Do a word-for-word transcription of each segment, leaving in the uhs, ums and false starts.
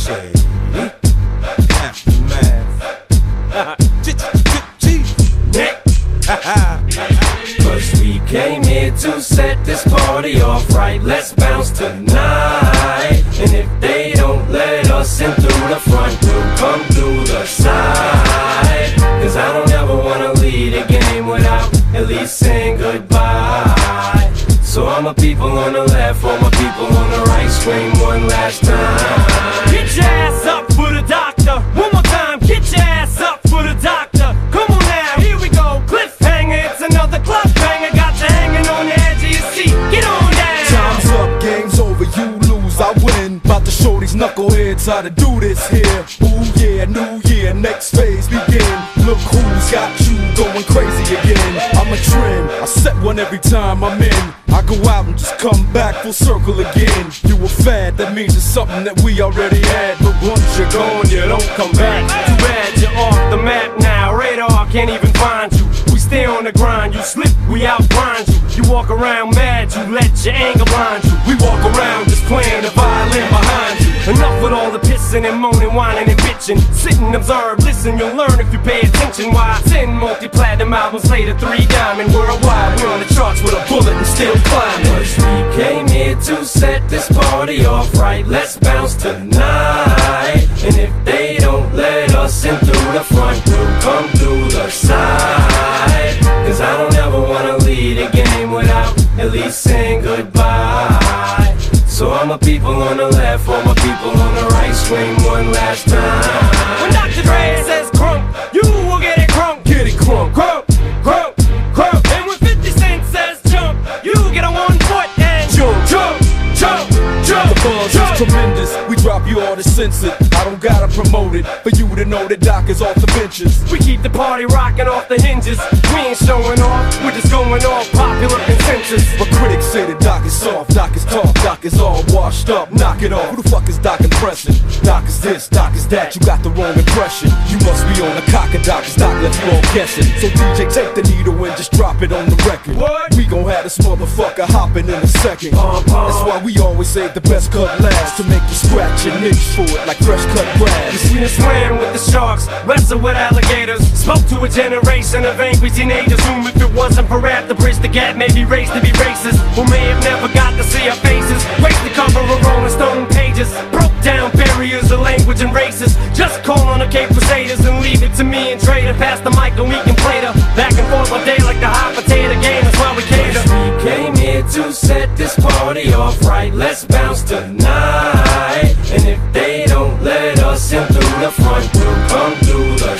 Shady Aftermath. Cause we came here to set this party off right. Let's bounce tonight. And if they don't let us in through the front, we'll come through the side. Cause I don't ever wanna lead a game without at least saying goodbye. So all my people on the left, all my people on the right, scream one last time. Get your ass up for the doctor. One more time, get your ass up for the doctor. Come on now, here we go. Cliffhanger, it's another club banger. Got you hanging on the edge of your seat. Get on down. Time's up, game's over, you lose, I win. About to show these knuckleheads how to do this here. Ooh yeah, new year, next phase begin. Look who's got you going crazy again. I'm a trend, I set one every time I'm in. I go out and just come back full circle again. You a fad, that means it's something that we already had. But once you're gone, you don't come back. Too bad you're off the map now. Radar can't even find you. We stay on the grind, you slip, we outgrind you. You walk around mad, you let your anger blind you. We walk around just playing the violin behind you. Enough with all the pissing and moaning, whining and bitching. Sit and observe, listen, you'll learn if you pay attention. Why ten multi-platinum albums later, three diamond worldwide. We're on the charts with a bullet and still climbing. Cause we came here to set this party off right. Let's bounce tonight. And if they don't let us in through the front, we'll come through the side. Cause I don't ever wanna lead a game without at least saying goodbye. So all my people on the left, all my people on the right, scream one last time. When Doctor Dre says crunk, you will get it crunk. Get it crunk, Crunk, crunk, crunk. And when fifty Cent says jump, you get on one foot and jump, jump, jump, jump. the buzz is tremendous, we drop you all the censored. I don't gotta promote it, for you to know that Doc is off the benches. We keep the party rocking off the hinges. We ain't showing off, we're just going off popular consensus. But critics say that Doc is soft, Doc is tough, Doc is all washed up, knock it off. Who the fuck is Doc impressing? Doc is this, Doc is that, you got the wrong impression. You must be on the cock of Doc, cause Doc left you all guessing. So D J, take the needle and just drop it on the record. What? We gon' have this motherfucker hopping in a second. Uh, uh. That's why we always save the best cut last, to make you scratch and itch for it like fresh cut grass. We done swam with the sharks, wrestled with alligators, spoke to a generation of angry teenagers whom if it wasn't for rap to bridge the gap, maybe raised to be racist, who may have never got to see our faces, graced the cover of Rolling Stone pages, broke down barriers of language and races. Just call on the Cape Crusaders and leave it to me and Trader. Pass the mic and we can play the back and forth all day like the hot potato game. That's why we cater. We came here to set this party off right. Let's bounce tonight. And if they don't let us in through the front, we'll come through the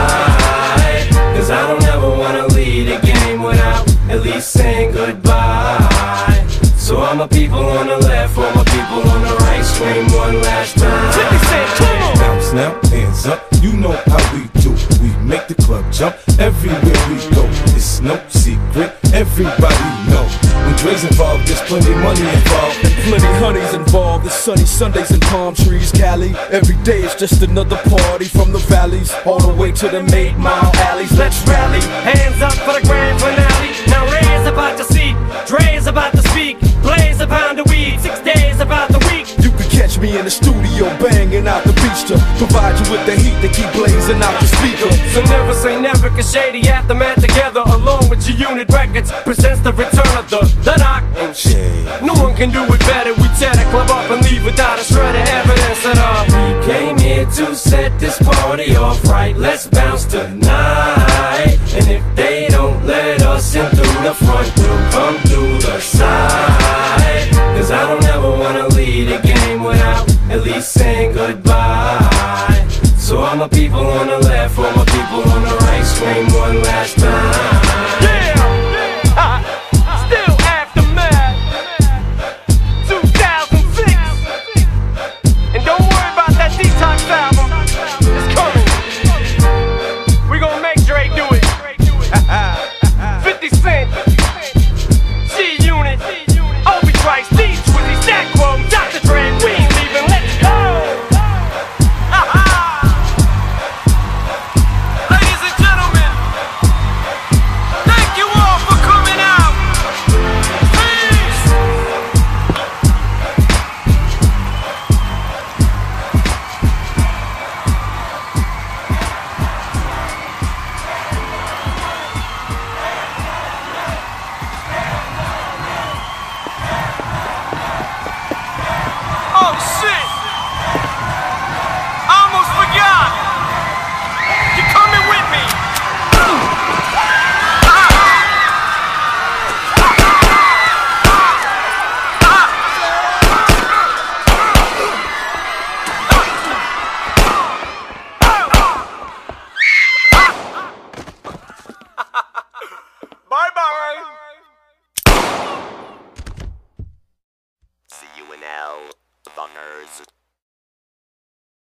side. Cause I don't ever wanna lead a game without at least saying goodbye. So all my people on the left, all my people on the right, scream one last time. fifty Cent, come on! Bounce now, hands up, you know how we do. We make the club jump everywhere we go. It's no secret, everybody know. When Dre's involved, there's plenty money involved. And plenty honeys involved, it's sunny Sundays and palm trees, Cali. Every day it's just another party from the valleys, all the way to the eight mile alleys. Let's rally, hands up for the grand finale. Now Ray's about to see, Dre's about to speak, Blaze a pound of weed, six days about the week. You can catch me in the studio banging out the beach to provide you with the heat to keep blazing out the speaker. So never say never, cause Shady Aftermath together along with your unit records presents the return of the, the Doc and shit. No one can do it better, we tear the club up and leave without a shred of evidence at all. We came here to set this party off right. Let's bounce tonight. And if they don't let us in through the front, we'll